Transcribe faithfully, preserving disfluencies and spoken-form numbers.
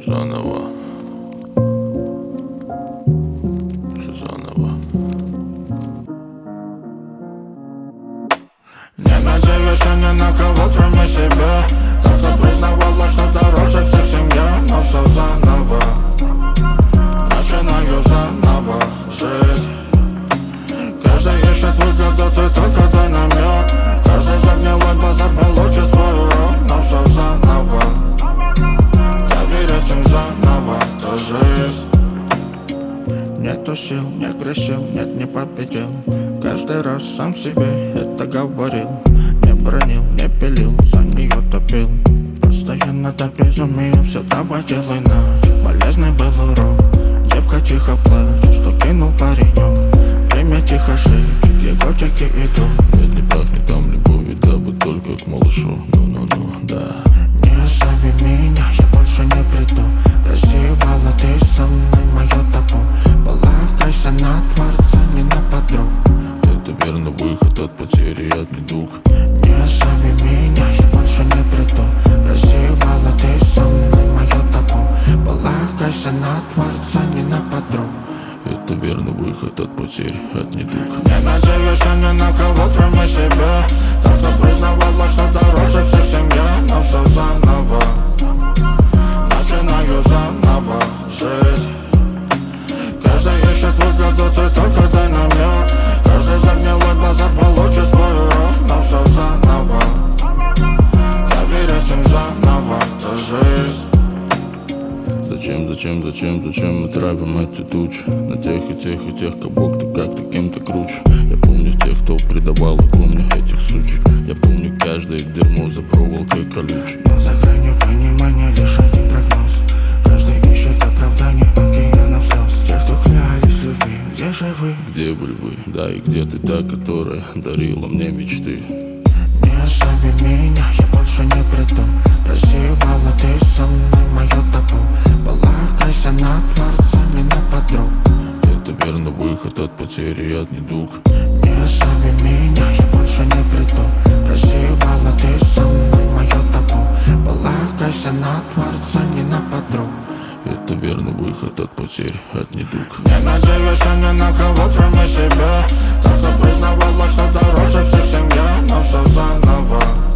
Заново. Все заново. Не надеюсь ни на кого, кроме себя. Так-то признавала, что дороже всех семья. Но все заново. Начинаю заново жить. Каждый ищет выгоду, ты только дай намек. Каждый загнилой базар получит свой урок. Но все заново. Доверять им заново, то жизнь. Нету сил, не грешил, нет, не победил. Каждый раз сам себе это говорил. Не бронил, не пилил, за нее топил. Постоянно до безумия, все давай делай ночь. Полезный был урок, девка тихо плачет, что кинул паренек. Время тихо шепчет, его чеки идут. Вряд ли пахнет там любовью, дабы только к малышу. Ну-ну-ну, да. Не остави меня, я больше не приду. Прости, Бала, ты со мной, мое табу. Полагайся на Творца, не на подруг. Это верно выход от потери, от недуг. Не остави меня, я больше не приду. Прости, Бала, ты со мной, мое табу. Полагайся на Творца, не на подруг. Это верный выход от потерь, от недуг. Не надеюсь ни на кого, кроме себя. Так-то признавала, что дороже всех семья. Но все заново. Начинаю заново жить. Каждый ищет выгоду, ты только дай намек. Каждый загнилой базар получит свой урок. Но все заново. Доверять им заново, то жизнь. Зачем, зачем, зачем, зачем мы травим эти тучи? На тех и тех и тех, кого кто как-то кем-то круче. Я помню тех, кто предавал, и помню этих сучек. Я помню каждое дерьмо за проволокой колючей. Но за гранью понимания лишь один прогноз. Каждый ищет оправдание океанов слез. Те, кто клялись любви, где же вы? Где были вы? Да, и где ты та, которая дарила мне мечты? Не остави меня, я больше не приду. Прости, Бала, ты со мной, мое табу. Полагайся на Творца, не на подруг. Это верно выход от потери, от недуг. Не остави меня, я больше не приду. Прости, Бала, ты со мной, мое табу. Полагайся на Творца, не на подруг. Это верный выход от потерь, от недуг. Не надеюсь ни на кого, кроме себя. Так-то признавала, что дороже всех семья. Но все заново.